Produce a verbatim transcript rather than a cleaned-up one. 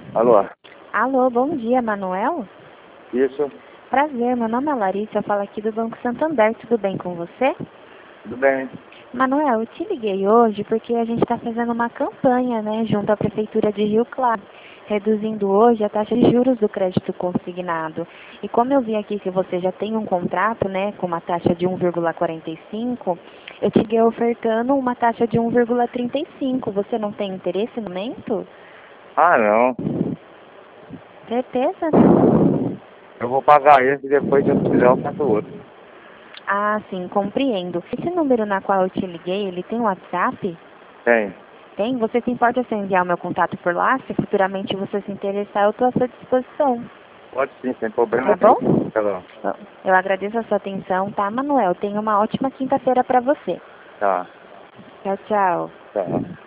Alô? Alô, bom dia, Manuel? Isso? Prazer, meu nome é Larissa, eu falo aqui do Banco Santander, tudo bem com você? Tudo bem? Manuel, eu te liguei hoje porque a gente está fazendo uma campanha, né, junto à Prefeitura de Rio Claro, reduzindo hoje a taxa de juros do crédito consignado. E como eu vi aqui que você já tem um contrato, né, com uma taxa de um vírgula quarenta e cinco, eu te liguei ofertando uma taxa de um vírgula trinta e cinco. Você não tem interesse no momento? Ah, não. Certeza? Eu vou pagar esse e depois, se eu não quiser, eu faço outro. Ah, sim, compreendo. Esse número na qual eu te liguei, ele tem WhatsApp? Tem. Tem? Você se importa se eu enviar o meu contato por lá? Se futuramente você se interessar, eu estou à sua disposição. Pode sim, sem problema Tá bom? nenhum. Tá bom. Bom, eu agradeço a sua atenção, tá, Manuel? Tenha uma ótima quinta-feira para você. Tá. Tchau, tchau. Tá.